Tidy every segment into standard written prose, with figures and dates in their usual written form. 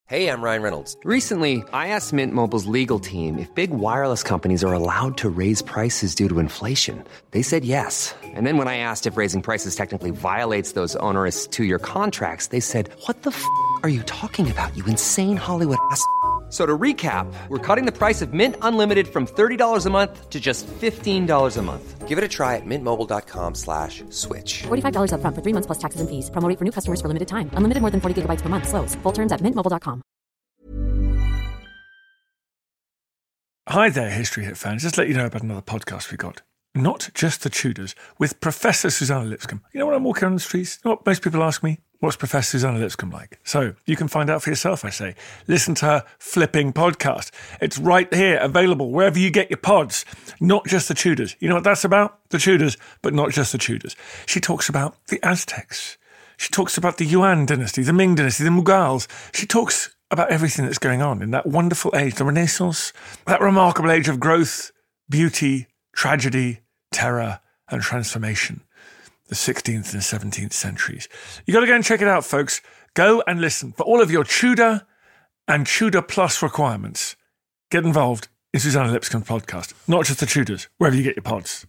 Hey, I'm Ryan Reynolds. Recently, I asked Mint Mobile's legal team if big wireless companies are allowed to raise prices due to inflation. They said yes. And then when I asked if raising prices technically violates those onerous two-year contracts, they said, "What the f*** are you talking about, you insane Hollywood ass?" So to recap, we're cutting the price of Mint Unlimited from $30 a month to just $15 a month. Give it a try at mintmobile.com/switch. $45 up front for 3 months plus taxes and fees. Promo rate for new customers for limited time. Unlimited more than 40 gigabytes per month. Slows full terms at mintmobile.com. Hi there, History Hit fans. Just to let you know about another podcast we got. Not Just the Tudors, with Professor Susanna Lipscomb. You know when I'm walking on the streets, you know what most people ask me? What's Professor Susanna Lipscomb like? So you can find out for yourself, I say. Listen to her flipping podcast. It's right here, available wherever you get your pods. Not Just the Tudors. You know what that's about? The Tudors, but not just the Tudors. She talks about the Aztecs. She talks about the Yuan dynasty, the Ming dynasty, the Mughals. She talks about everything that's going on in that wonderful age, the Renaissance, that remarkable age of growth, beauty, tragedy, terror, and transformation. The 16th and 17th centuries. You got to go and check it out, folks. Go and listen. For all of your Tudor and Tudor Plus requirements, get involved in Susanna Lipscomb's podcast. Not Just the Tudors, wherever you get your pods.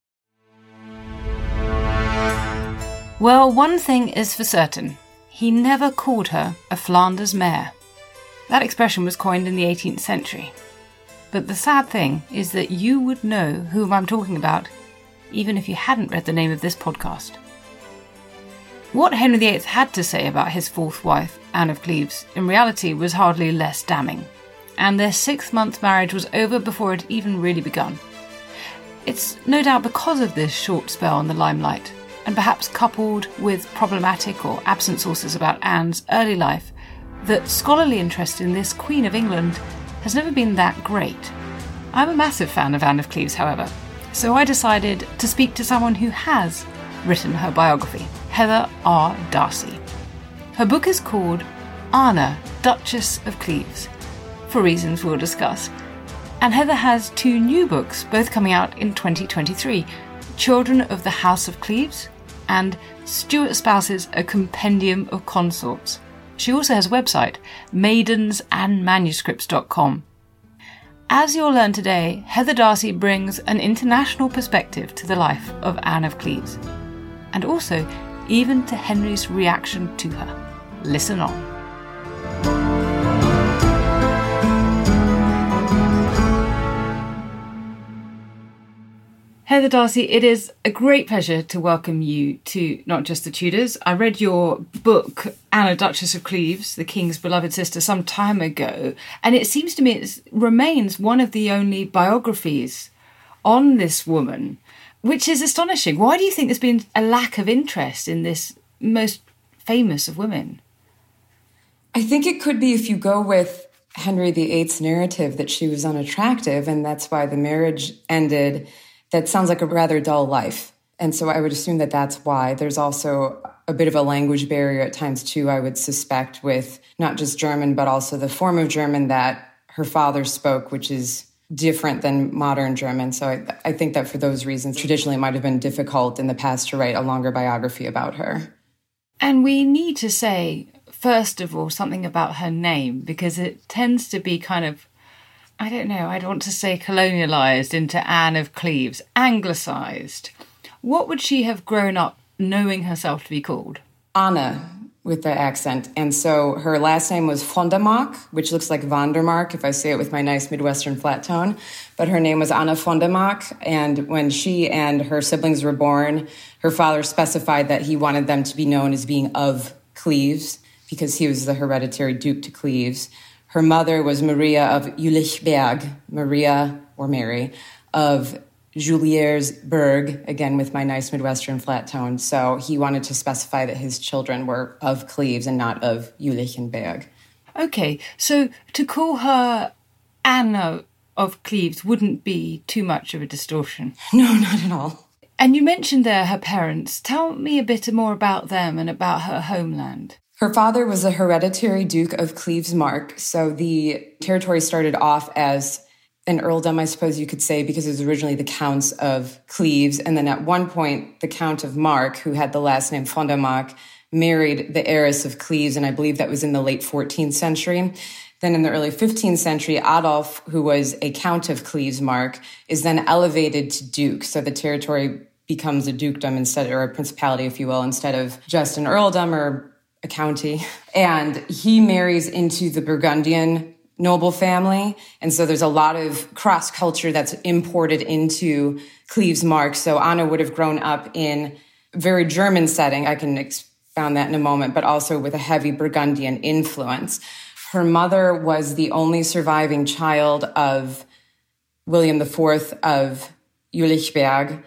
Well, one thing is for certain. He never called her a Flanders mare. That expression was coined in the 18th century. But the sad thing is that you would know whom I'm talking about even if you hadn't read the name of this podcast. What Henry VIII had to say about his fourth wife, Anne of Cleves, in reality was hardly less damning, and their 6-month marriage was over before it even really begun. It's no doubt because of this short spell in the limelight, and perhaps coupled with problematic or absent sources about Anne's early life, that scholarly interest in this Queen of England has never been that great. I'm a massive fan of Anne of Cleves, however, so I decided to speak to someone who has written her biography, Heather R. Darsie. Her book is called Anna, Duchess of Cleves, for reasons we'll discuss. And Heather has 2 new books, both coming out in 2023, Children of the House of Cleves and Stuart Spouses, A Compendium of Consorts. She also has a website, maidensandmanuscripts.com. As you'll learn today, Heather Darsie brings an international perspective to the life of Anne of Cleves, and also even to Henry's reaction to her. Listen on. Heather Darsie, it is a great pleasure to welcome you to Not Just the Tudors. I read your book, Anna, Duchess of Cleves, the King's Beloved Sister, some time ago, and it seems to me it remains one of the only biographies on this woman, which is astonishing. Why do you think there's been a lack of interest in this most famous of women? I think it could be, if you go with Henry VIII's narrative, that she was unattractive, and that's why the marriage ended. That sounds like a rather dull life. And so I would assume that that's why. There's also a bit of a language barrier at times, too, I would suspect, with not just German, but also the form of German that her father spoke, which is different than modern German. So I think that for those reasons, traditionally, it might have been difficult in the past to write a longer biography about her. And we need to say, first of all, something about her name, because it tends to be kind of, I don't know, I'd want to say colonialised into Anne of Cleves, anglicised. What would she have grown up knowing herself to be called? Anna, with the accent. And so her last name was von der Mark, which looks like Vondermark if I say it with my nice Midwestern flat tone. But her name was Anna von der Mark. And when she and her siblings were born, her father specified that he wanted them to be known as being of Cleves, because he was the hereditary Duke to Cleves. Her mother was Maria of Jülichberg, Maria or Mary, of Juliersberg, again with my nice Midwestern flat tone. So he wanted to specify that his children were of Cleves and not of Jülichenberg. Okay, so to call her Anna of Cleves wouldn't be too much of a distortion. No, not at all. And you mentioned there her parents. Tell me a bit more about them and about her homeland. Her father was a hereditary Duke of Cleves-Mark, so the territory started off as an earldom, I suppose you could say, because it was originally the Counts of Cleves, and then at one point, the Count of Mark, who had the last name von der Mark, married the heiress of Cleves, and I believe that was in the late 14th century. Then in the early 15th century, Adolf, who was a count of Cleves-Mark, is then elevated to duke. So the territory becomes a dukedom instead, or a principality, if you will, instead of just an earldom or a county. And he marries into the Burgundian noble family. And so there's a lot of cross-culture that's imported into Cleves-Mark. So Anna would have grown up in a very German setting. I can expound that in a moment, but also with a heavy Burgundian influence. Her mother was the only surviving child of William IV of Jülichberg.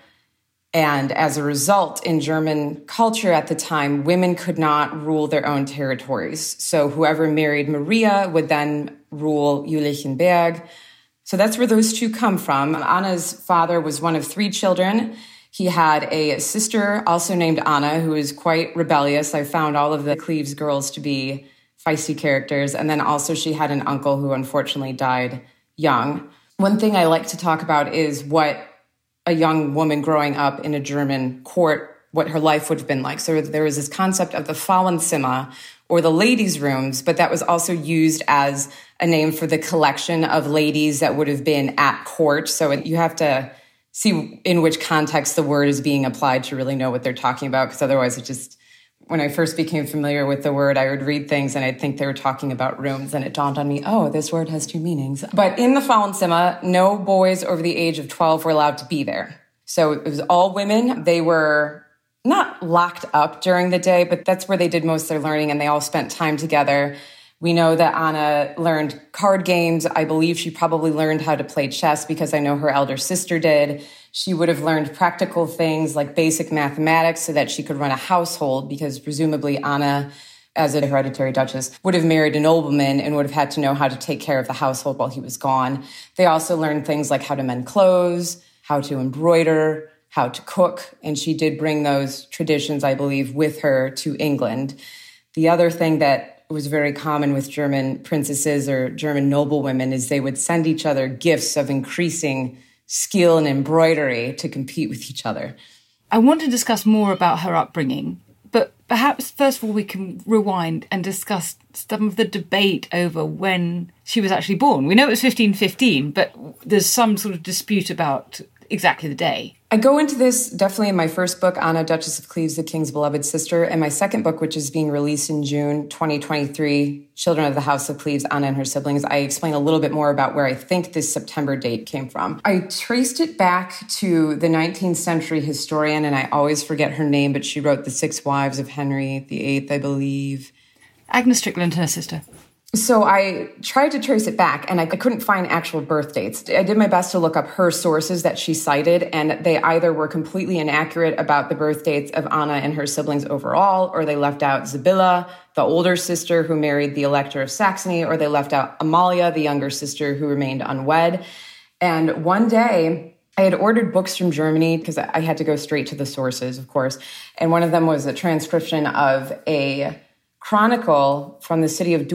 And as a result, in German culture at the time, women could not rule their own territories. So whoever married Maria would then rule Jülichenberg. So that's where those two come from. Anna's father was one of 3 children. He had a sister also named Anna, who was quite rebellious. I found all of the Cleves girls to be feisty characters. And then also she had an uncle who unfortunately died young. One thing I like to talk about is what a young woman growing up in a German court, what her life would have been like. So there was this concept of the Frauenzimmer, or the ladies' rooms, but that was also used as a name for the collection of ladies that would have been at court. So you have to see in which context the word is being applied to really know what they're talking about, because otherwise it just, when I first became familiar with the word, I would read things and I'd think they were talking about rooms, and it dawned on me, oh, this word has 2 meanings. But in the Frauenzimmer, no boys over the age of 12 were allowed to be there. So it was all women. They were not locked up during the day, but that's where they did most of their learning, and they all spent time together. We know that Anna learned card games. I believe she probably learned how to play chess because I know her elder sister did. She would have learned practical things like basic mathematics so that she could run a household, because presumably Anna, as a hereditary duchess, would have married a nobleman and would have had to know how to take care of the household while he was gone. They also learned things like how to mend clothes, how to embroider, how to cook, and she did bring those traditions, I believe, with her to England. The other thing that was very common with German princesses or German noblewomen is they would send each other gifts of increasing skill and embroidery to compete with each other. I want to discuss more about her upbringing, but perhaps first of all we can rewind and discuss some of the debate over when she was actually born. We know it was 1515, but there's some sort of dispute about exactly the day. I go into this definitely in my first book, Anna, Duchess of Cleves, the King's Beloved Sister, and my second book, which is being released in June 2023, Children of the House of Cleves, Anna and Her Siblings. I explain a little bit more about where I think this September date came from. I traced it back to the 19th century historian, and I always forget her name, but she wrote The 6 Wives of Henry VIII, I believe. Agnes Strickland and her sister. So I tried to trace it back, and I couldn't find actual birth dates. I did my best to look up her sources that she cited, and they either were completely inaccurate about the birth dates of Anna and her siblings overall, or they left out Sibylla, the older sister who married the Elector of Saxony, or they left out Amalia, the younger sister who remained unwed. And one day, I had ordered books from Germany because I had to go straight to the sources, of course. And one of them was a transcription of a chronicle from the city of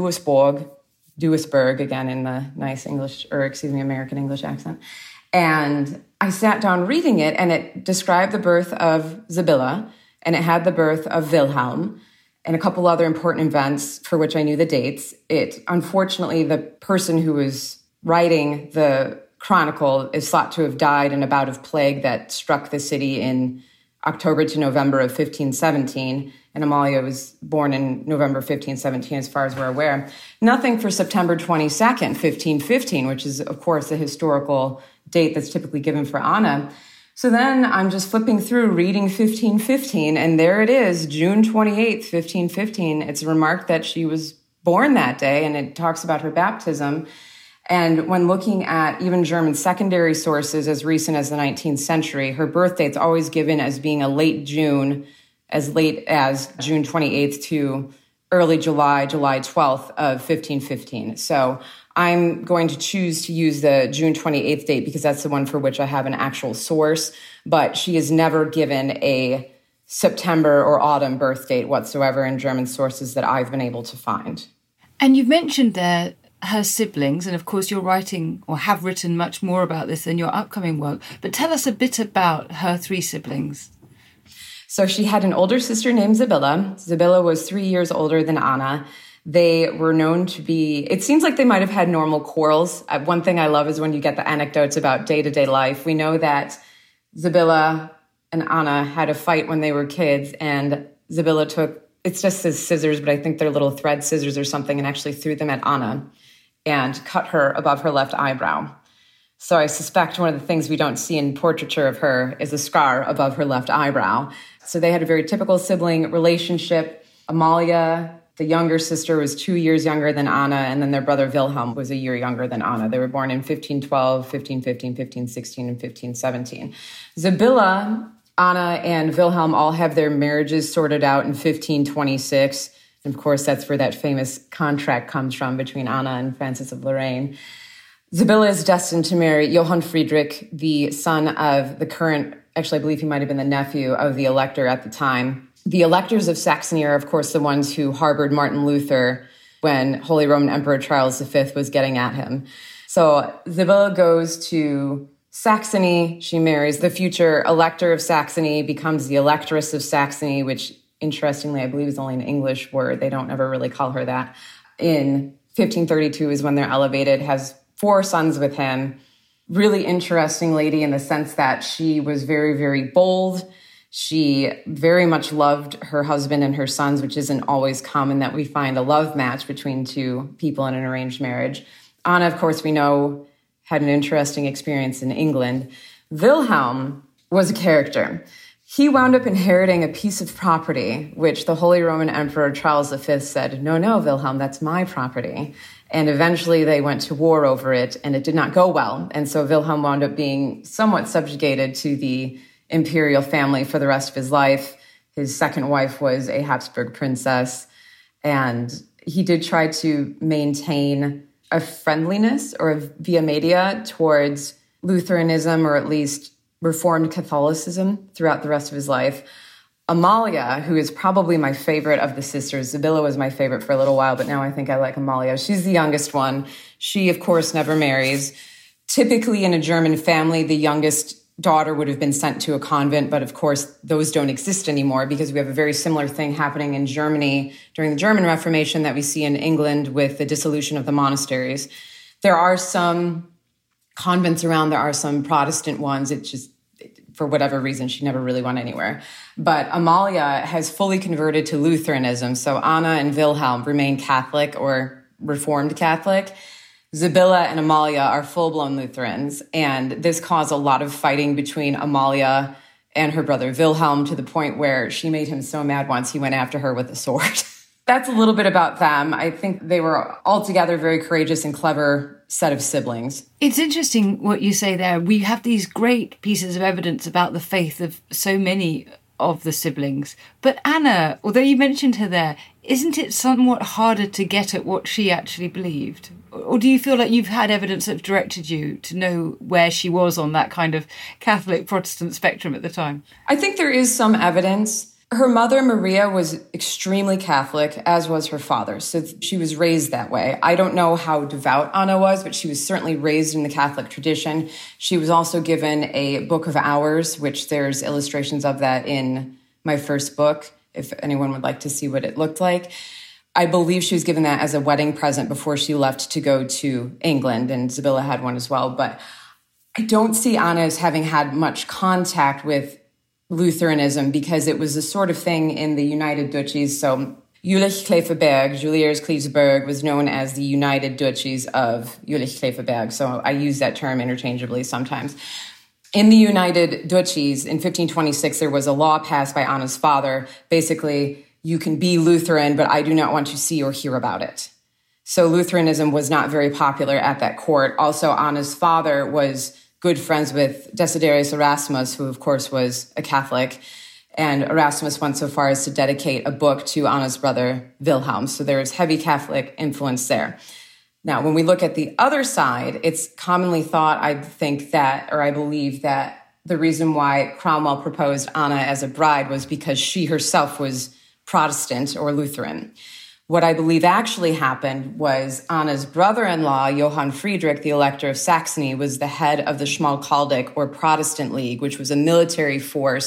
Duisburg, again in the nice English, or American English accent. And I sat down reading it, and it described the birth of Sibylla, and it had the birth of Wilhelm, and a couple other important events for which I knew the dates. Unfortunately, the person who was writing the chronicle is thought to have died in a bout of plague that struck the city in October to November of 1517, and Amalia was born in November 1517, as far as we're aware. Nothing for September 22nd, 1515, which is, of course, the historical date that's typically given for Anna. So then I'm just flipping through, reading 1515, and there it is, June 28th, 1515. It's remarked that she was born that day, and it talks about her baptism. And when looking at even German secondary sources as recent as the 19th century, her birth date's always given as being a late June, as late as June 28th to early July 12th of 1515. So I'm going to choose to use the June 28th date because that's the one for which I have an actual source, but she is never given a September or autumn birth date whatsoever in German sources that I've been able to find. And you've mentioned there her siblings, and of course you're writing or have written much more about this in your upcoming work, but tell us a bit about her 3 siblings. So she had an older sister named Sibylla. Sibylla was 3 years older than Anna. They were known to be, it seems like they might have had normal quarrels. One thing I love is when you get the anecdotes about day-to-day life. We know that Sibylla and Anna had a fight when they were kids, and Sibylla took, it just says scissors, but I think they're little thread scissors or something, and actually threw them at Anna and cut her above her left eyebrow. So I suspect one of the things we don't see in portraiture of her is a scar above her left eyebrow. So they had a very typical sibling relationship. Amalia, the younger sister, was 2 years younger than Anna, and then their brother Wilhelm was a year younger than Anna. They were born in 1512, 1515, 1516, and 1517. Sibylla, Anna, and Wilhelm all have their marriages sorted out in 1526. And of course, that's where that famous contract comes from between Anna and Francis of Lorraine. Sibylla is destined to marry Johann Friedrich, the son of the current, actually, I believe he might have been the nephew of the elector at the time. The electors of Saxony are, of course, the ones who harbored Martin Luther when Holy Roman Emperor Charles V was getting at him. So Sibylla goes to Saxony. She marries the future elector of Saxony, becomes the electress of Saxony, which, interestingly, I believe is only an English word. They don't ever really call her that. In 1532 is when they're elevated, has 4 sons with him. Really interesting lady in the sense that she was very, very bold. She very much loved her husband and her sons, which isn't always common that we find a love match between two people in an arranged marriage. Anna, of course, we know, had an interesting experience in England. Wilhelm was a character. He wound up inheriting a piece of property, which the Holy Roman Emperor Charles V said, no, Wilhelm, that's my property. And eventually they went to war over it, and it did not go well. And so Wilhelm wound up being somewhat subjugated to the imperial family for the rest of his life. His second wife was a Habsburg princess, and he did try to maintain a friendliness or a via media towards Lutheranism, or at least Reformed Catholicism, throughout the rest of his life. Amalia, who is probably my favorite of the sisters. Sibylla was my favorite for a little while, but now I think I like Amalia. She's the youngest one. She, of course, never marries. Typically in a German family, the youngest daughter would have been sent to a convent, but of course, those don't exist anymore because we have a very similar thing happening in Germany during the German Reformation that we see in England with the dissolution of the monasteries. There are some convents around, there are some Protestant ones. It just, for whatever reason, she never really went anywhere. But Amalia has fully converted to Lutheranism. So Anna and Wilhelm remain Catholic or Reformed Catholic. Sibylla and Amalia are full-blown Lutherans. And this caused a lot of fighting between Amalia and her brother Wilhelm, to the point where she made him so mad once he went after her with a sword. That's a little bit about them. I think they were altogether very courageous and clever set of siblings. It's interesting what you say there. We have these great pieces of evidence about the faith of so many of the siblings. But Anna, although you mentioned her there, isn't it somewhat harder to get at what she actually believed? Or do you feel like you've had evidence that directed you to know where she was on that kind of Catholic Protestant spectrum at the time? I think there is some evidence. Her mother, Maria, was extremely Catholic, as was her father. So she was raised that way. I don't know how devout Anna was, but she was certainly raised in the Catholic tradition. She was also given a Book of Hours, which there's illustrations of that in my first book, if anyone would like to see what it looked like. I believe she was given that as a wedding present before she left to go to England, and Sibylla had one as well. But I don't see Anna as having had much contact with Lutheranism, because it was a sort of thing in the United Duchies. So Jülich-Kleefeberg, Juliers-Klevsburg, was known as the United Duchies of Jülich-Kleefeberg. So I use that term interchangeably sometimes. In the United Duchies, in 1526, there was a law passed by Anna's father. Basically, you can be Lutheran, but I do not want to see or hear about it. So Lutheranism was not very popular at that court. Also, Anna's father was good friends with Desiderius Erasmus, who, of course, was a Catholic. And Erasmus went so far as to dedicate a book to Anna's brother, Wilhelm. So there was heavy Catholic influence there. Now, when we look at the other side, it's commonly thought, I believe that the reason why Cromwell proposed Anna as a bride was because she herself was Protestant or Lutheran. What I believe actually happened was Anna's brother-in-law, Johann Friedrich, the Elector of Saxony, was the head of the Schmalkaldic or Protestant League, which was a military force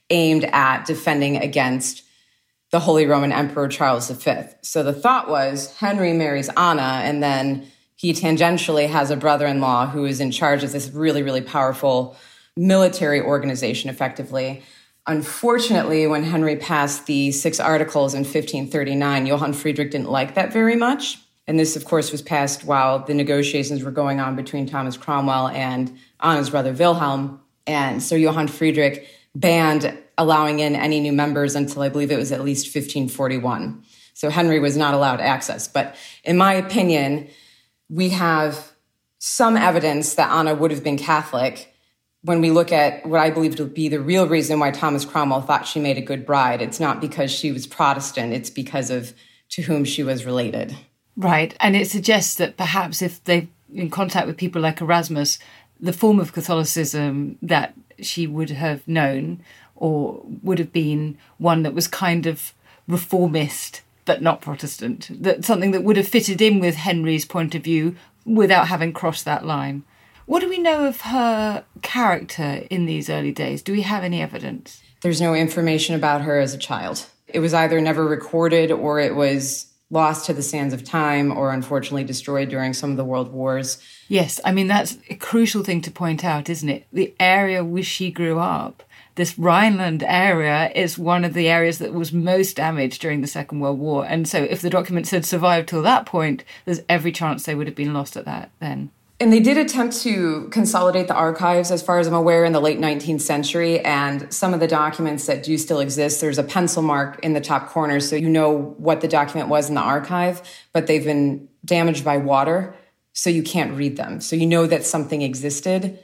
aimed at defending against the Holy Roman Emperor Charles V. So the thought was Henry marries Anna, and then he tangentially has a brother-in-law who is in charge of this really, really powerful military organization, effectively. Unfortunately, when Henry passed the 6 Articles in 1539, Johann Friedrich didn't like that very much. And this, of course, was passed while the negotiations were going on between Thomas Cromwell and Anna's brother Wilhelm. And so Johann Friedrich banned allowing in any new members until I believe it was at least 1541. So Henry was not allowed access. But in my opinion, we have some evidence that Anna would have been Catholic when we look at what I believe to be the real reason why Thomas Cromwell thought she made a good bride. It's not because she was Protestant, it's because of to whom she was related. Right, and it suggests that perhaps if they're in contact with people like Erasmus, the form of Catholicism that she would have known or would have been one that was kind of reformist but not Protestant, that something that would have fitted in with Henry's point of view without having crossed that line. What do we know of her character in these early days? Do we have any evidence? There's no information about her as a child. It was either never recorded or it was lost to the sands of time or unfortunately destroyed during some of the world wars. Yes, I mean, that's a crucial thing to point out, isn't it? The area where she grew up, this Rhineland area, is one of the areas that was most damaged during the Second World War. And so if the documents had survived till that point, there's every chance they would have been lost at that then. And they did attempt to consolidate the archives, as far as I'm aware, in the late 19th century. And some of the documents that do still exist, there's a pencil mark in the top corner, so you know what the document was in the archive, but they've been damaged by water, so you can't read them. So you know that something existed,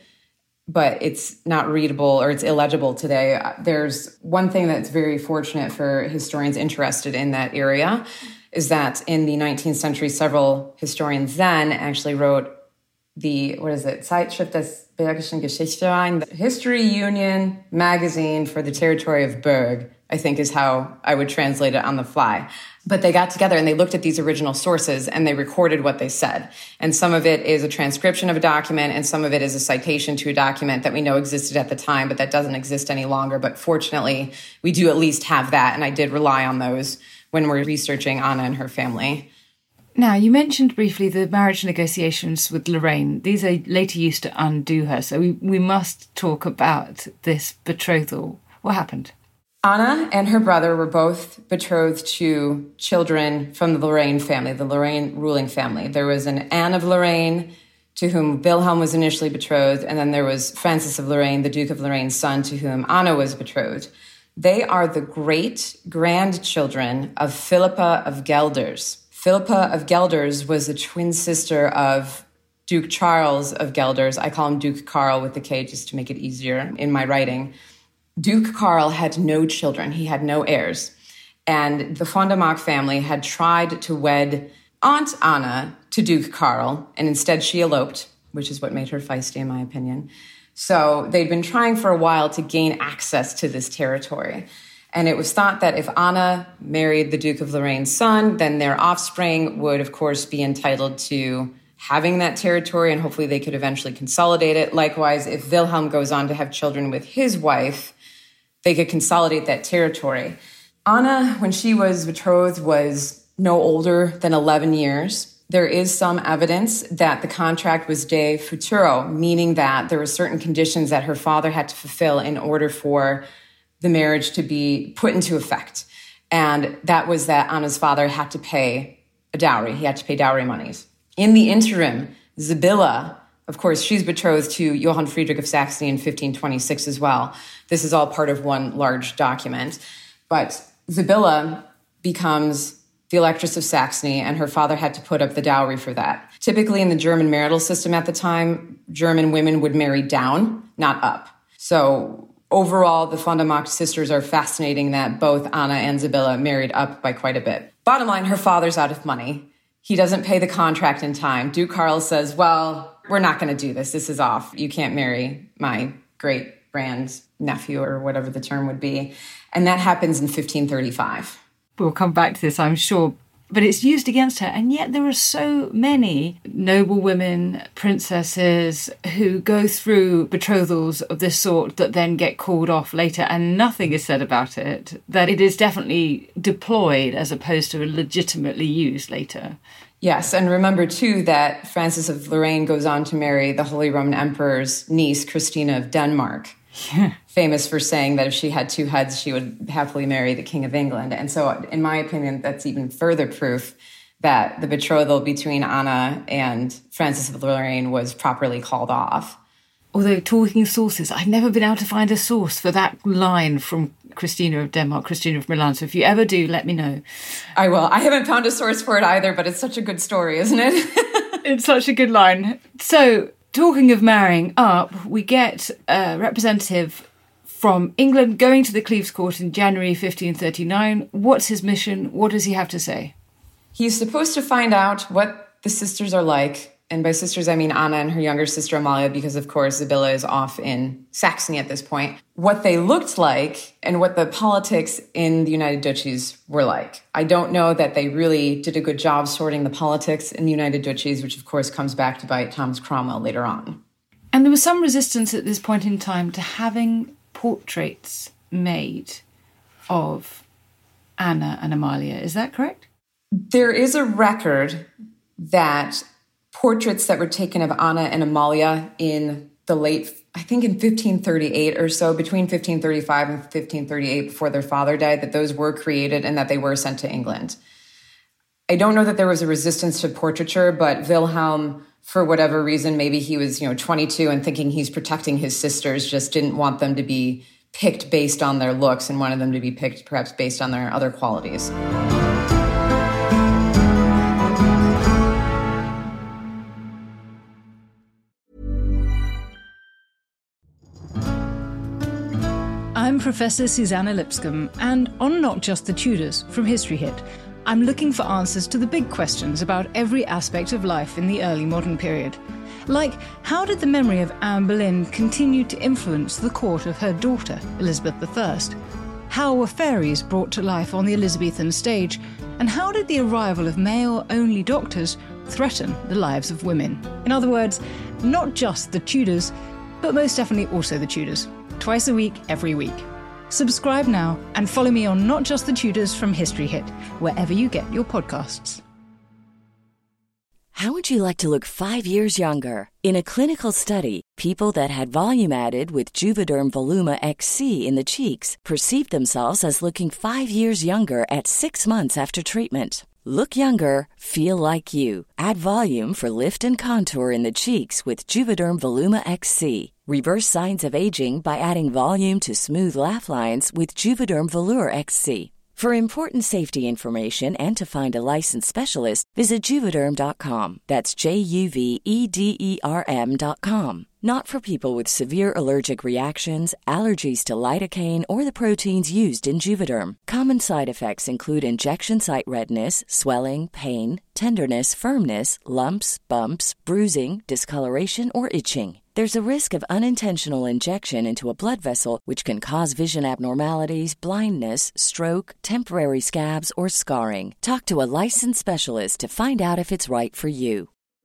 but it's not readable or it's illegible today. There's one thing that's very fortunate for historians interested in that area is that in the 19th century, several historians then actually wrote the, Zeitschrift des Bergischen Geschichtsverein, the History Union magazine for the territory of Berg, I think is how I would translate it on the fly. But they got together and they looked at these original sources and they recorded what they said. And some of it is a transcription of a document and some of it is a citation to a document that we know existed at the time, but that doesn't exist any longer. But fortunately, we do at least have that. And I did rely on those when we're researching Anna and her family. Now, you mentioned briefly the marriage negotiations with Lorraine. These are later used to undo her, so we must talk about this betrothal. What happened? Anna and her brother were both betrothed to children from the Lorraine family, the Lorraine ruling family. There was an Anne of Lorraine, to whom Wilhelm was initially betrothed, and then there was Francis of Lorraine, the Duke of Lorraine's son, to whom Anna was betrothed. They are the great-grandchildren of Philippa of Gelders. Philippa of Gelders was the twin sister of Duke Charles of Gelders. I call him Duke Karl with the K just to make it easier in my writing. Duke Karl had no children. He had no heirs. And the von der Mark family had tried to wed Aunt Anna to Duke Karl, and instead she eloped, which is what made her feisty, in my opinion. So they'd been trying for a while to gain access to this territory. And it was thought that if Anna married the Duke of Lorraine's son, then their offspring would, of course, be entitled to having that territory, and hopefully they could eventually consolidate it. Likewise, if Wilhelm goes on to have children with his wife, they could consolidate that territory. Anna, when she was betrothed, was no older than 11 years. There is some evidence that the contract was de futuro, meaning that there were certain conditions that her father had to fulfill in order for the marriage to be put into effect. And that was that Anna's father had to pay a dowry. He had to pay dowry monies. In the interim, Sibylla, of course, she's betrothed to Johann Friedrich of Saxony in 1526 as well. This is all part of one large document. But Sibylla becomes the Electress of Saxony, and her father had to put up the dowry for that. Typically in the German marital system at the time, German women would marry down, not up. So overall, the von der Mark sisters are fascinating that both Anna and Sibylla married up by quite a bit. Bottom line, her father's out of money. He doesn't pay the contract in time. Duke Karl says, well, we're not going to do this. This is off. You can't marry my great-grand-nephew or whatever the term would be. And that happens in 1535. We'll come back to this, I'm sure. but it's used against her. And yet there are so many noble women, princesses, who go through betrothals of this sort that then get called off later and nothing is said about it, that it is definitely deployed as opposed to legitimately used later. Yes, and remember, too, that Francis of Lorraine goes on to marry the Holy Roman Emperor's niece, Christina of Denmark, famous for saying that if she had two heads, she would happily marry the King of England. And so, in my opinion, that's even further proof that the betrothal between Anna and Francis of Lorraine was properly called off. Although, talking sources, I've never been able to find a source for that line from Christina of Denmark, Christina of Milan. So if you ever do, let me know. I will. I haven't found a source for it either, but it's such a good story, isn't it? It's such a good line. So, talking of marrying up, we get a representative from England going to the Cleves Court in January 1539. What's his mission? What does he have to say? He's supposed to find out what the sisters are like. And by sisters, I mean Anna and her younger sister Amalia, because, of course, Sibylla is off in Saxony at this point. What they looked like and what the politics in the United Duchies were like. I don't know that they really did a good job sorting the politics in the United Duchies, which, of course, comes back to bite Thomas Cromwell later on. And there was some resistance at this point in time to having portraits made of Anna and Amalia. Is that correct? There is a record that portraits that were taken of Anna and Amalia in the late, I think in 1538 or so, between 1535 and 1538, before their father died, that those were created and that they were sent to England. I don't know that there was a resistance to portraiture, but Wilhelm, for whatever reason, maybe he was 22 and thinking he's protecting his sisters, just didn't want them to be picked based on their looks and wanted them to be picked perhaps based on their other qualities. I'm Professor Susanna Lipscomb, and on Not Just the Tudors from History Hit, I'm looking for answers to the big questions about every aspect of life in the early modern period. Like, how did the memory of Anne Boleyn continue to influence the court of her daughter, Elizabeth I? How were fairies brought to life on the Elizabethan stage? And how did the arrival of male-only doctors threaten the lives of women? In other words, not just the Tudors, but most definitely also the Tudors. Twice a week, every week. Subscribe now and follow me on Not Just the Tudors from History Hit, wherever you get your podcasts. How would you like to look 5 years younger? In a clinical study, people that had volume added with Juvederm Voluma XC in the cheeks perceived themselves as looking 5 years younger at 6 months after treatment. Look younger, feel like you. Add volume for lift and contour in the cheeks with Juvederm Voluma XC. Reverse signs of aging by adding volume to smooth laugh lines with Juvederm Volure XC. For important safety information and to find a licensed specialist, visit Juvederm.com. That's JUVEDERM.com. Not for people with severe allergic reactions, allergies to lidocaine, or the proteins used in Juvederm. Common side effects include injection site redness, swelling, pain, tenderness, firmness, lumps, bumps, bruising, discoloration, or itching. There's a risk of unintentional injection into a blood vessel, which can cause vision abnormalities, blindness, stroke, temporary scabs, or scarring. Talk to a licensed specialist to find out if it's right for you.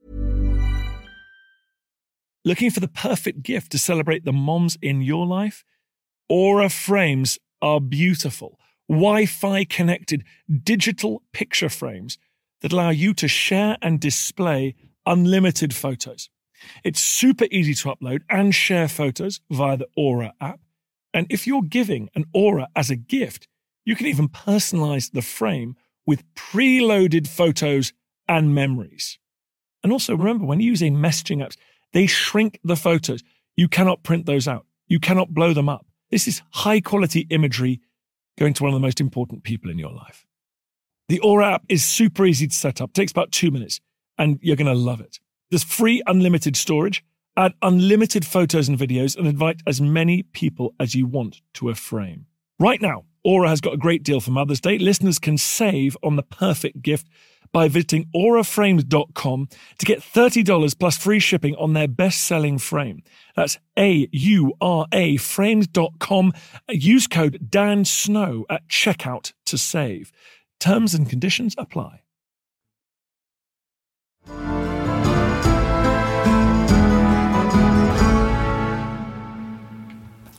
Looking for the perfect gift to celebrate the moms in your life? Aura frames are beautiful, Wi-Fi connected digital picture frames that allow you to share and display unlimited photos. It's super easy to upload and share photos via the Aura app. And if you're giving an Aura as a gift, you can even personalize the frame with preloaded photos and memories. And also remember, when using messaging apps, they shrink the photos. You cannot print those out. You cannot blow them up. This is high quality imagery going to one of the most important people in your life. The Aura app is super easy to set up. It takes about 2 minutes and you're going to love it. There's free unlimited storage, add unlimited photos and videos, and invite as many people as you want to a frame. Right now, Aura has got a great deal for Mother's Day. Listeners can save on the perfect gift by visiting auraframes.com to get $30 plus free shipping on their best-selling frame. That's AURA frames.com. Use code DANSNOW at checkout to save. Terms and conditions apply.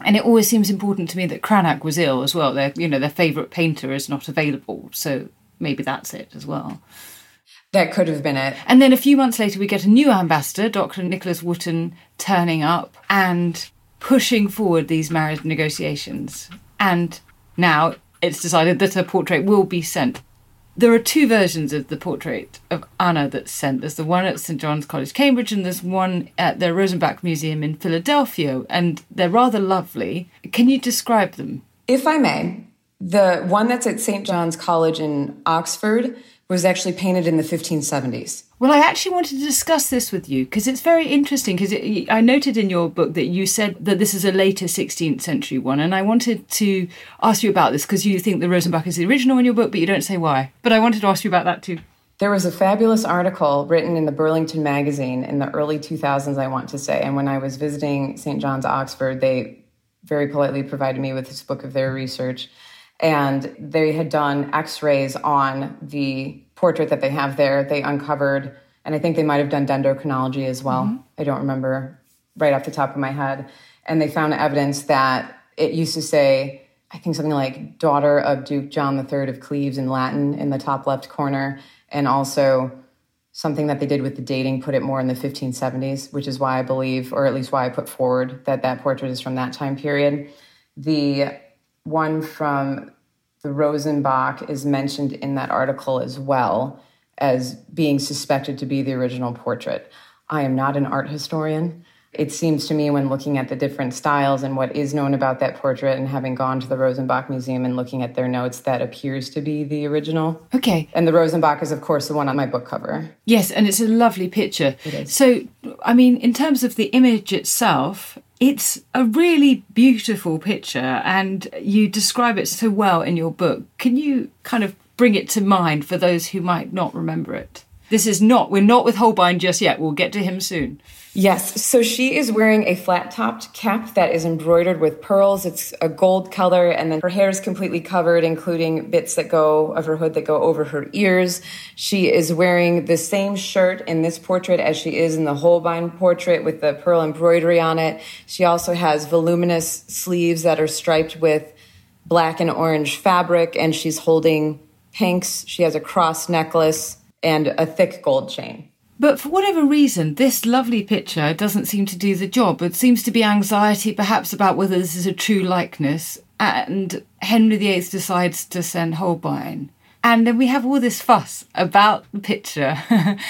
And it always seems important to me that Cranach was ill as well. Their favourite painter is not available, so maybe that's it as well. That could have been it. And then a few months later, we get a new ambassador, Dr. Nicholas Wootton, turning up and pushing forward these marriage negotiations. And now it's decided that a portrait will be sent. There are two versions of the portrait of Anna that's sent. There's the one at St. John's College, Cambridge, and there's one at the Rosenbach Museum in Philadelphia, and they're rather lovely. Can you describe them? If I may, the one that's at St. John's College in Oxford was actually painted in the 1570s. Well, I actually wanted to discuss this with you because it's very interesting, because I noted in your book that you said that this is a later 16th century one, and I wanted to ask you about this because you think the Rosenbach is the original in your book, but you don't say why. But I wanted to ask you about that too. There was a fabulous article written in the Burlington magazine in the early 2000s, I want to say, and when I was visiting St. John's, Oxford, they very politely provided me with this book of their research. And they had done x-rays on the portrait that they have there. They uncovered, and I think they might have done dendrochronology as well. Mm-hmm. I don't remember right off the top of my head. And they found evidence that it used to say, I think something like daughter of Duke John III of Cleves in Latin in the top left corner. And also something that they did with the dating put it more in the 1570s, which is why I believe, or at least why I put forward that portrait is from that time period. The one from the Rosenbach is mentioned in that article as well as being suspected to be the original portrait. I am not an art historian. It seems to me when looking at the different styles and what is known about that portrait and having gone to the Rosenbach Museum and looking at their notes, that appears to be the original. Okay. And the Rosenbach is, of course, the one on my book cover. Yes, and it's a lovely picture. It is. So, I mean, in terms of the image itself, it's a really beautiful picture and you describe it so well in your book. Can you kind of bring it to mind for those who might not remember it? We're not with Holbein just yet. We'll get to him soon. Yes. So she is wearing a flat-topped cap that is embroidered with pearls. It's a gold color, and then her hair is completely covered, including bits that go of her hood that go over her ears. She is wearing the same shirt in this portrait as she is in the Holbein portrait with the pearl embroidery on it. She also has voluminous sleeves that are striped with black and orange fabric, and she's holding pinks. She has a cross necklace and a thick gold chain. But for whatever reason, this lovely picture doesn't seem to do the job. It seems to be anxiety perhaps about whether this is a true likeness. And Henry VIII decides to send Holbein. And then we have all this fuss about the picture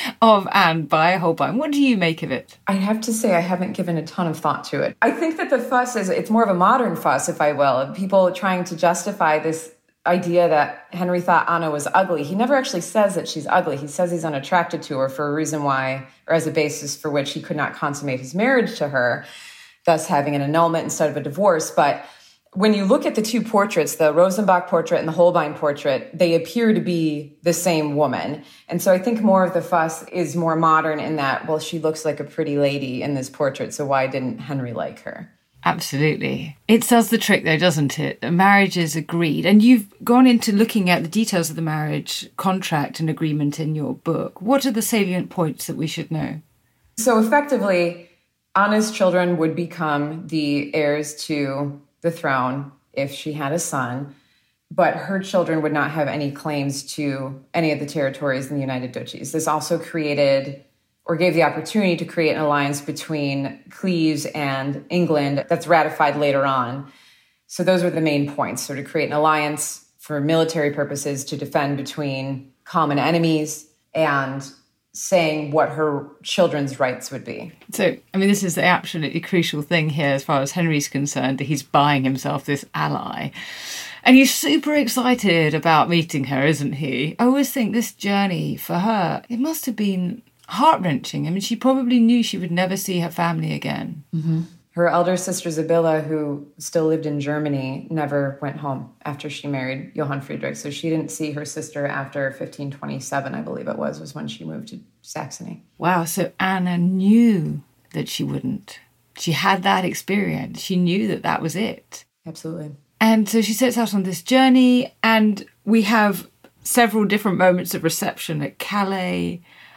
of Anne by Holbein. What do you make of it? I have to say I haven't given a ton of thought to it. I think that the fuss it's more of a modern fuss, if I will. People trying to justify this idea that Henry thought Anna was ugly. He never actually says that she's ugly. He says he's unattracted to her for a reason why, or as a basis for which he could not consummate his marriage to her, thus having an annulment instead of a divorce. But when you look at the two portraits, the Rosenbach portrait and the Holbein portrait, they appear to be the same woman. And so I think more of the fuss is more modern in that, well, she looks like a pretty lady in this portrait, so why didn't Henry like her? Absolutely. It does the trick, though, doesn't it? The marriage is agreed. And you've gone into looking at the details of the marriage contract and agreement in your book. What are the salient points that we should know? So effectively, Anna's children would become the heirs to the throne if she had a son, but her children would not have any claims to any of the territories in the United Duchies. This also created or gave the opportunity to create an alliance between Cleves and England that's ratified later on. So those were the main points. So to create an alliance for military purposes to defend between common enemies and saying what her children's rights would be. So, I mean, this is the absolutely crucial thing here as far as Henry's concerned, that he's buying himself this ally. And he's super excited about meeting her, isn't he? I always think this journey for her, it must have been heart-wrenching. I mean, she probably knew she would never see her family again. Mm-hmm. Her elder sister, Sibylla, who still lived in Germany, never went home after she married Johann Friedrich. So she didn't see her sister after 1527, I believe it was when she moved to Saxony. Wow, so Anna knew that she wouldn't. She had that experience. She knew that that was it. Absolutely. And so she sets out on this journey, and we have several different moments of reception at Calais.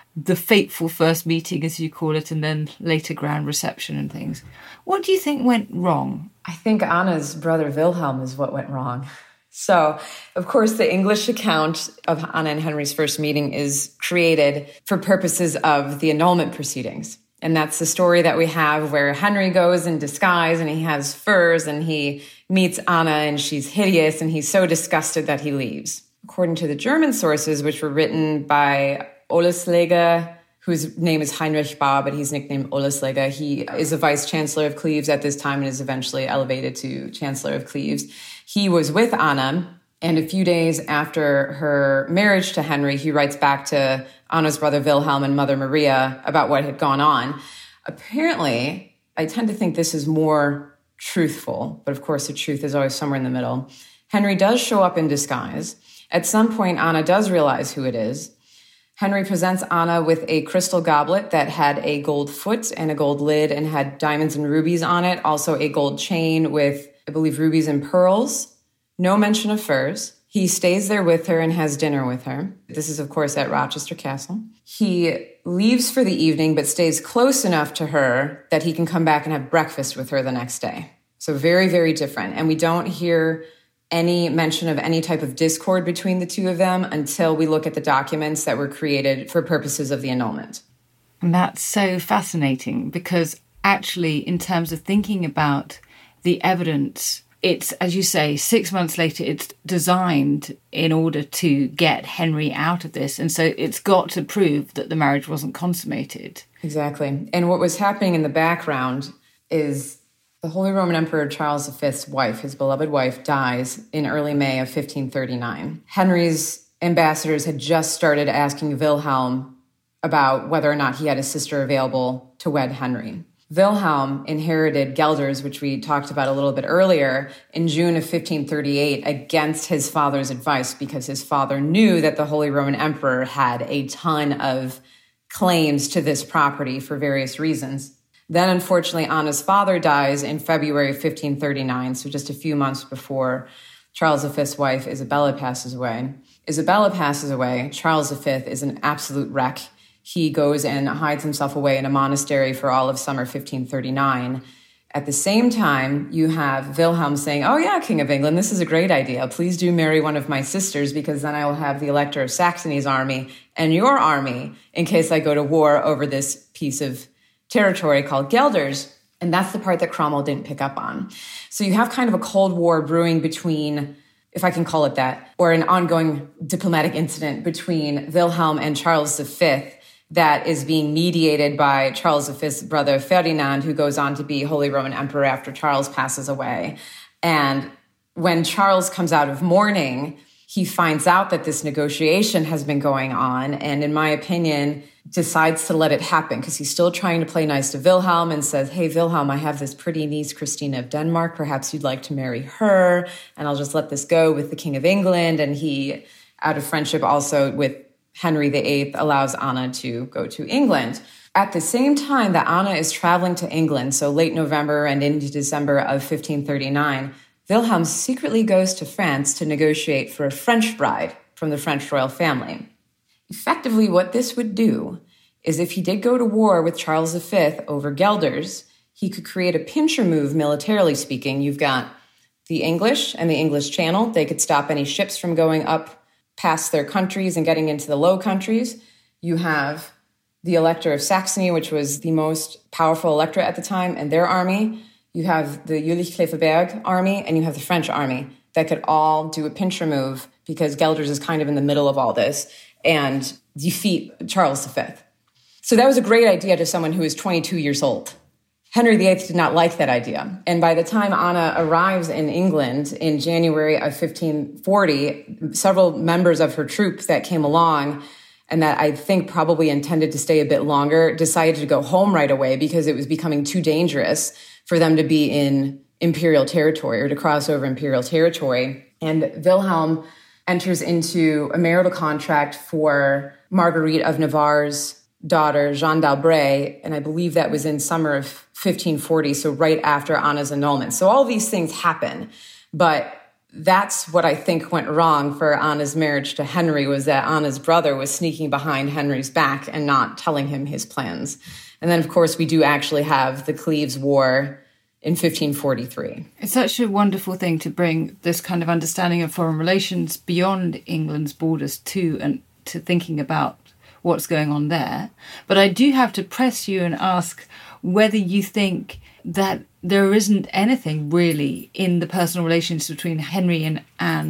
the fateful first meeting, as you call it, and then later grand reception and things. What do you think went wrong? I think Anna's brother Wilhelm is what went wrong. So, of course, the English account of Anna and Henry's first meeting is created for purposes of the annulment proceedings. And that's the story that we have where Henry goes in disguise and he has furs and he meets Anna and she's hideous and he's so disgusted that he leaves. According to the German sources, which were written by Oehlenschläger, whose name is Heinrich Bahr, but he's nicknamed Oehlenschläger. He is a vice chancellor of Cleves at this time and is eventually elevated to chancellor of Cleves. He was with Anna, and a few days after her marriage to Henry, he writes back to Anna's brother Wilhelm and mother Maria about what had gone on. Apparently, I tend to think this is more truthful, but of course the truth is always somewhere in the middle. Henry does show up in disguise. At some point, Anna does realize who it is. Henry presents Anna with a crystal goblet that had a gold foot and a gold lid and had diamonds and rubies on it. Also a gold chain with, I believe, rubies and pearls. No mention of furs. He stays there with her and has dinner with her. This is, of course, at Rochester Castle. He leaves for the evening, but stays close enough to her that he can come back and have breakfast with her the next day. So very, very different. And we don't hear any mention of any type of discord between the two of them until we look at the documents that were created for purposes of the annulment. And that's so fascinating because actually, in terms of thinking about the evidence, it's, as you say, 6 months later, it's designed in order to get Henry out of this. And so it's got to prove that the marriage wasn't consummated. Exactly. And what was happening in the background is the Holy Roman Emperor Charles V's wife, his beloved wife, dies in early May of 1539. Henry's ambassadors had just started asking Wilhelm about whether or not he had a sister available to wed Henry. Wilhelm inherited Gelders, which we talked about a little bit earlier, in June of 1538 against his father's advice because his father knew that the Holy Roman Emperor had a ton of claims to this property for various reasons. Then, unfortunately, Anna's father dies in February of 1539, so just a few months before Charles V's wife, Isabella, passes away. Isabella passes away. Charles V is an absolute wreck. He goes and hides himself away in a monastery for all of summer 1539. At the same time, you have Wilhelm saying, "Oh yeah, King of England, this is a great idea. Please do marry one of my sisters because then I will have the Elector of Saxony's army and your army in case I go to war over this piece of territory called Gelders." And that's the part that Cromwell didn't pick up on. So you have kind of a Cold War brewing between, if I can call it that, or an ongoing diplomatic incident between Wilhelm and Charles V that is being mediated by Charles V's brother Ferdinand, who goes on to be Holy Roman Emperor after Charles passes away. And when Charles comes out of mourning, he finds out that this negotiation has been going on, and in my opinion, decides to let it happen because he's still trying to play nice to Wilhelm and says, "Hey, Wilhelm, I have this pretty niece, Christina of Denmark. Perhaps you'd like to marry her, and I'll just let this go with the King of England." And he, out of friendship also with Henry VIII, allows Anna to go to England. At the same time that Anna is traveling to England, so late November and into December of 1539, Wilhelm secretly goes to France to negotiate for a French bride from the French royal family. Effectively, what this would do is if he did go to war with Charles V over Gelders, he could create a pincher move, militarily speaking. You've got the English and the English Channel. They could stop any ships from going up past their countries and getting into the Low Countries. You have the Elector of Saxony, which was the most powerful electorate at the time, and their army. You have the Jülich-Kleefeberg army, and you have the French army that could all do a pincher move because Gelders is kind of in the middle of all this and defeat Charles V. So that was a great idea to someone who was 22 years old. Henry VIII did not like that idea. And by the time Anna arrives in England in January of 1540, several members of her troops that came along and that I think probably intended to stay a bit longer decided to go home right away because it was becoming too dangerous for them to be in imperial territory or to cross over imperial territory. And Wilhelm enters into a marital contract for Marguerite of Navarre's daughter, Jeanne d'Albret, and I believe that was in summer of 1540, so right after Anna's annulment. So all these things happen, but that's what I think went wrong for Anna's marriage to Henry, was that Anna's brother was sneaking behind Henry's back and not telling him his plans. And then, of course, we do actually have the Cleves War in 1543. It's such a wonderful thing to bring this kind of understanding of foreign relations beyond England's borders to thinking about what's going on there. But I do have to press you and ask whether you think that there isn't anything really in the personal relations between Henry and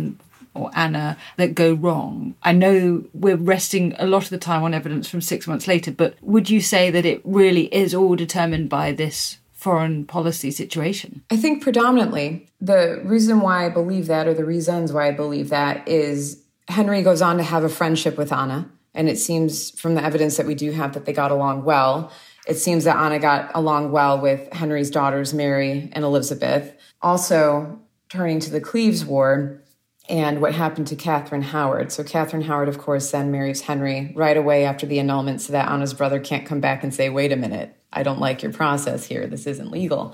Anna that go wrong. I know we're resting a lot of the time on evidence from 6 months later, but would you say that it really is all determined by this foreign policy situation? I think predominantly the reason why I believe that, or the reasons why I believe that, is Henry goes on to have a friendship with Anna. And it seems from the evidence that we do have that they got along well. It seems that Anna got along well with Henry's daughters, Mary and Elizabeth. Also, turning to the Cleves War and what happened to Catherine Howard. So Catherine Howard, of course, then marries Henry right away after the annulment so that Anna's brother can't come back and say, wait a minute, I don't like your process here. This isn't legal.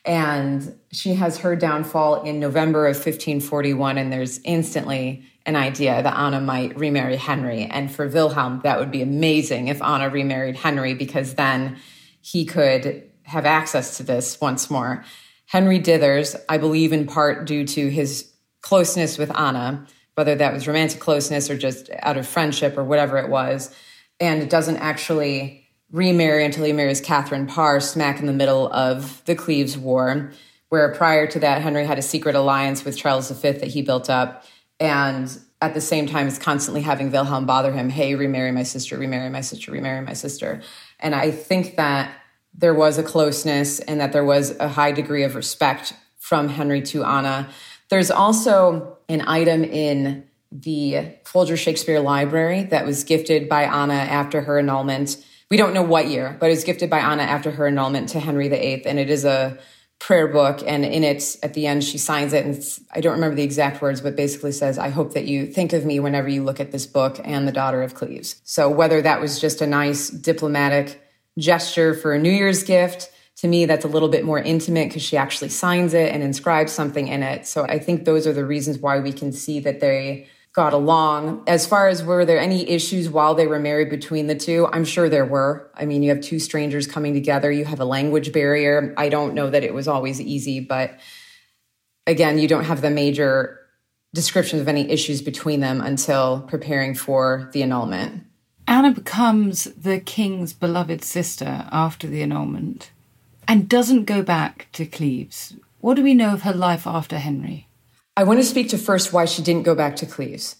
And she has her downfall in November of 1541, and there's instantly an idea that Anna might remarry Henry. And for Wilhelm, that would be amazing if Anna remarried Henry, because then he could have access to this once more. Henry dithers, I believe in part due to his closeness with Anna, whether that was romantic closeness or just out of friendship or whatever it was, and doesn't actually remarry until he marries Catherine Parr, smack in the middle of the Cleves War, where prior to that, Henry had a secret alliance with Charles V that he built up, and at the same time is constantly having Wilhelm bother him, hey, remarry my sister, remarry my sister, remarry my sister. And I think that there was a closeness and that there was a high degree of respect from Henry to Anna. There's also an item in the Folger Shakespeare Library that was gifted by Anna after her annulment. We don't know what year, but it was gifted by Anna after her annulment to Henry VIII, and it is a prayer book, and in it, at the end, she signs it, and I don't remember the exact words, but basically says, I hope that you think of me whenever you look at this book and the daughter of Cleves. So whether that was just a nice diplomatic gesture for a New Year's gift, to me, that's a little bit more intimate because she actually signs it and inscribes something in it. So I think those are the reasons why we can see that they got along. As far as were there any issues while they were married between the two, I'm sure there were. I mean, you have two strangers coming together. You have a language barrier. I don't know that it was always easy, but again, you don't have the major descriptions of any issues between them until preparing for the annulment. Anna becomes the king's beloved sister after the annulment and doesn't go back to Cleves. What do we know of her life after Henry? I want to speak to first why she didn't go back to Cleves.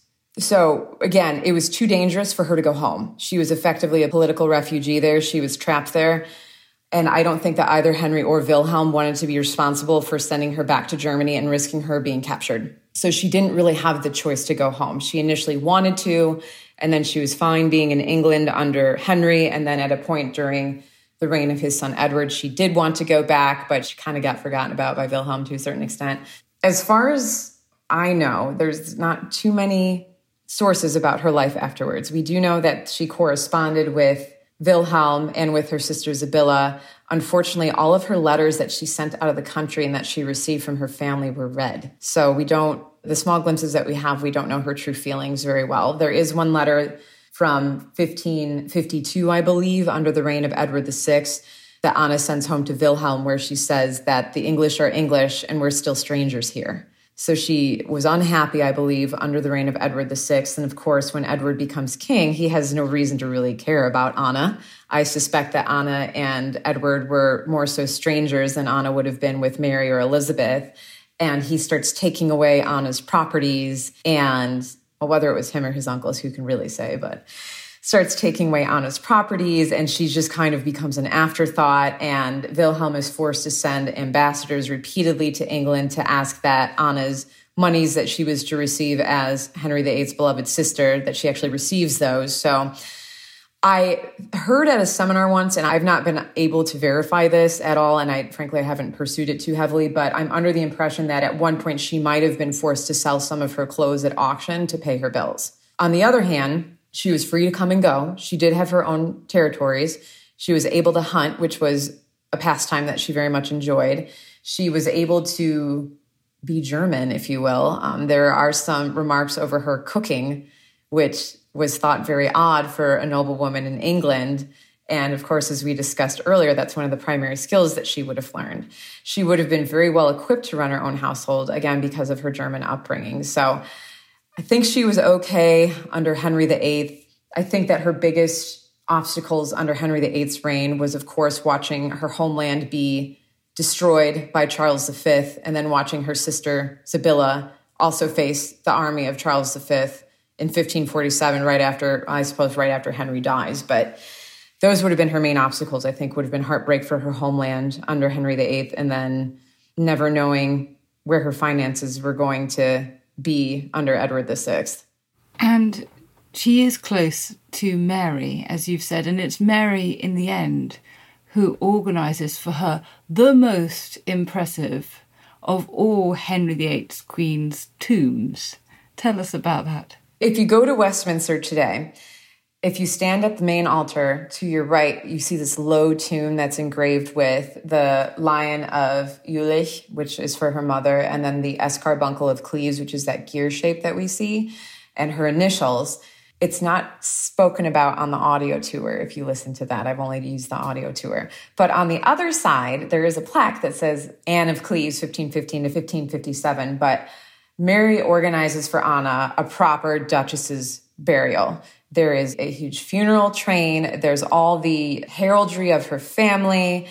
So again, it was too dangerous for her to go home. She was effectively a political refugee there. She was trapped there. And I don't think that either Henry or Wilhelm wanted to be responsible for sending her back to Germany and risking her being captured. So she didn't really have the choice to go home. She initially wanted to, and then she was fine being in England under Henry. And then at a point during the reign of his son Edward, she did want to go back, but she kind of got forgotten about by Wilhelm to a certain extent. As far as I know, there's not too many sources about her life afterwards. We do know that she corresponded with Wilhelm and with her sister Sibylla. Unfortunately, all of her letters that she sent out of the country and that she received from her family were read. So the small glimpses that we have, we don't know her true feelings very well. There is one letter from 1552, I believe, under the reign of Edward VI, that Anna sends home to Wilhelm, where she says that the English are English and we're still strangers here. So she was unhappy, I believe, under the reign of Edward VI. And of course, when Edward becomes king, he has no reason to really care about Anna. I suspect that Anna and Edward were more so strangers than Anna would have been with Mary or Elizabeth. And he starts taking away Anna's properties and, well, whether it was him or his uncles, who can really say, but starts taking away Anna's properties, and she just kind of becomes an afterthought. And Wilhelm is forced to send ambassadors repeatedly to England to ask that Anna's monies that she was to receive as Henry VIII's beloved sister, that she actually receives those. So I heard at a seminar once, and I've not been able to verify this at all, and I haven't pursued it too heavily, but I'm under the impression that at one point she might have been forced to sell some of her clothes at auction to pay her bills. On the other hand, she was free to come and go. She did have her own territories. She was able to hunt, which was a pastime that she very much enjoyed. She was able to be German, if you will. There are some remarks over her cooking, which was thought very odd for a noblewoman in England. And of course, as we discussed earlier, that's one of the primary skills that she would have learned. She would have been very well equipped to run her own household, again, because of her German upbringing. So I think she was okay under Henry VIII. I think that her biggest obstacles under Henry VIII's reign was, of course, watching her homeland be destroyed by Charles V, and then watching her sister Sibylla also face the army of Charles V in 1547, right after Henry dies. But those would have been her main obstacles, I think, would have been heartbreak for her homeland under Henry VIII, and then never knowing where her finances were going to be under Edward VI. And she is close to Mary, as you've said, and it's Mary in the end who organises for her the most impressive of all Henry VIII's Queen's tombs. Tell us about that. If you go to Westminster today, if you stand at the main altar, to your right, you see this low tomb that's engraved with the Lion of Jülich, which is for her mother, and then the Escarbuncle of Cleves, which is that gear shape that we see, and her initials. It's not spoken about on the audio tour if you listen to that. I've only used the audio tour. But on the other side, there is a plaque that says Anne of Cleves, 1515 to 1557. But Mary organizes for Anna a proper duchess's burial. There is a huge funeral train. There's all the heraldry of her family,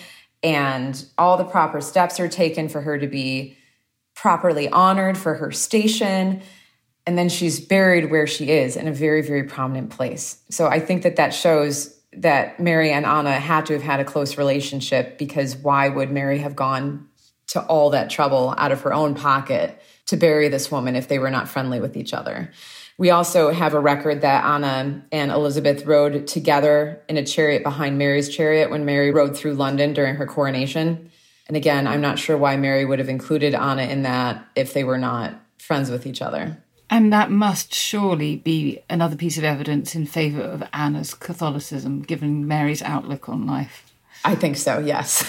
and all the proper steps are taken for her to be properly honored for her station. And then she's buried where she is, in a very, very prominent place. So I think that shows that Mary and Anna had to have had a close relationship, because why would Mary have gone to all that trouble out of her own pocket to bury this woman if they were not friendly with each other? We also have a record that Anna and Elizabeth rode together in a chariot behind Mary's chariot when Mary rode through London during her coronation. And again, I'm not sure why Mary would have included Anna in that if they were not friends with each other. And that must surely be another piece of evidence in favour of Anna's Catholicism, given Mary's outlook on life. I think so, yes.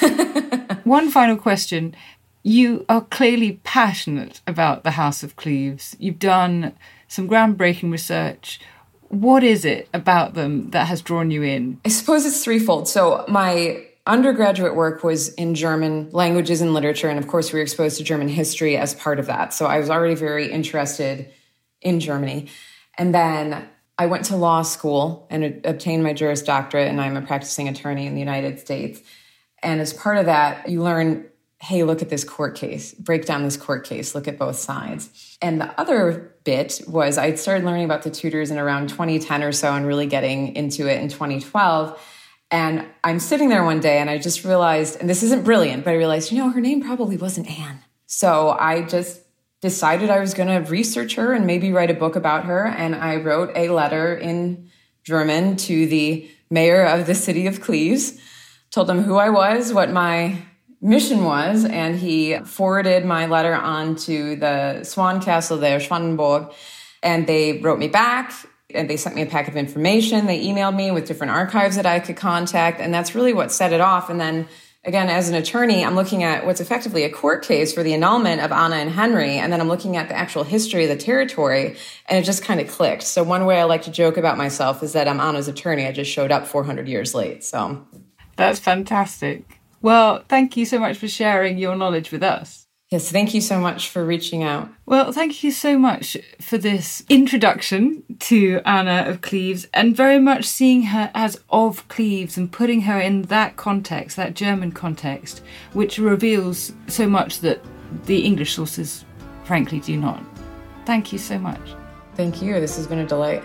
One final question. You are clearly passionate about the House of Cleves. You've done some groundbreaking research. What is it about them that has drawn you in? I suppose it's threefold. So my undergraduate work was in German languages and literature, and of course we were exposed to German history as part of that. So I was already very interested in Germany. And then I went to law school and obtained my Juris Doctorate, and I'm a practicing attorney in the United States. And as part of that, you learn, hey, look at this court case, break down this court case, look at both sides. And the other bit was I started learning about the Tudors in around 2010 or so, and really getting into it in 2012. And I'm sitting there one day and I just realized, and this isn't brilliant, but I realized, her name probably wasn't Anne. So I just decided I was going to research her and maybe write a book about her. And I wrote a letter in German to the mayor of the city of Cleves, told him who I was, what my mission was, and he forwarded my letter on to the Swan Castle there, Schwanenburg, and they wrote me back, and they sent me a packet of information. They emailed me with different archives that I could contact, and that's really what set it off. And then again, as an attorney, I'm looking at what's effectively a court case for the annulment of Anna and Henry, and then I'm looking at the actual history of the territory, and it just kind of clicked. So one way I like to joke about myself is that I'm Anna's attorney. I just showed up 400 years late. So that's fantastic. Well, thank you so much for sharing your knowledge with us. Yes, thank you so much for reaching out. Well, thank you so much for this introduction to Anna of Cleves, and very much seeing her as of Cleves and putting her in that context, that German context, which reveals so much that the English sources, frankly, do not. Thank you so much. Thank you. This has been a delight.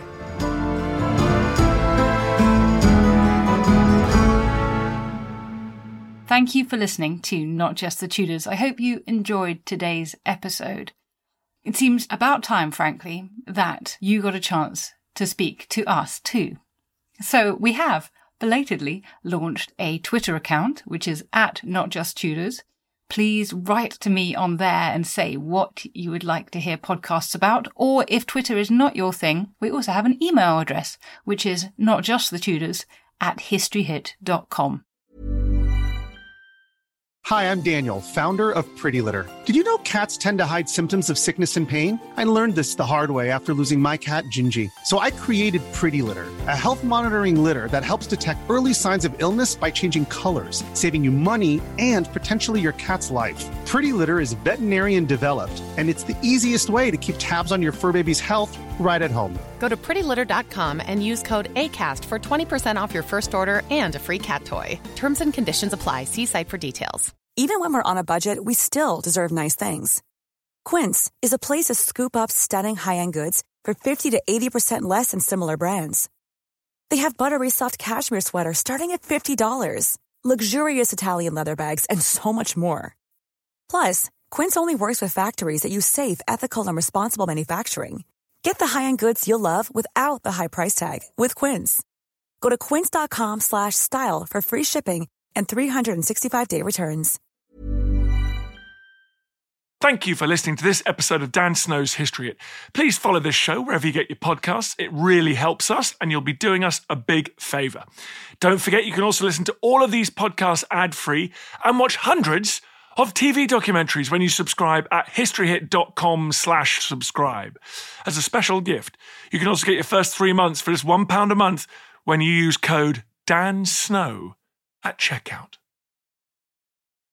Thank you for listening to Not Just the Tudors. I hope you enjoyed today's episode. It seems about time, frankly, that you got a chance to speak to us too. So we have belatedly launched a Twitter account, which is @NotJustTudors. Please write to me on there and say what you would like to hear podcasts about. Or if Twitter is not your thing, we also have an email address, which is notjustthetudors@historyhit.com. Hi, I'm Daniel, founder of Pretty Litter. Did you know cats tend to hide symptoms of sickness and pain? I learned this the hard way after losing my cat, Gingy. So I created Pretty Litter, a health monitoring litter that helps detect early signs of illness by changing colors, saving you money and potentially your cat's life. Pretty Litter is veterinarian developed, and it's the easiest way to keep tabs on your fur baby's health right at home. Go to prettylitter.com and use code ACAST for 20% off your first order and a free cat toy. Terms and conditions apply. See site for details. Even when we're on a budget, we still deserve nice things. Quince is a place to scoop up stunning high-end goods for 50 to 80% less than similar brands. They have buttery soft cashmere sweaters starting at $50, luxurious Italian leather bags, and so much more. Plus, Quince only works with factories that use safe, ethical, and responsible manufacturing. Get the high-end goods you'll love without the high price tag with Quince. Go to quince.com/style for free shipping and 365-day returns. Thank you for listening to this episode of Dan Snow's History Hit. Please follow this show wherever you get your podcasts. It really helps us, and you'll be doing us a big favour. Don't forget, you can also listen to all of these podcasts ad-free and watch hundreds of TV documentaries when you subscribe at historyhit.com/subscribe. As a special gift, you can also get your first 3 months for just £1 a month when you use code DANSNOW at checkout.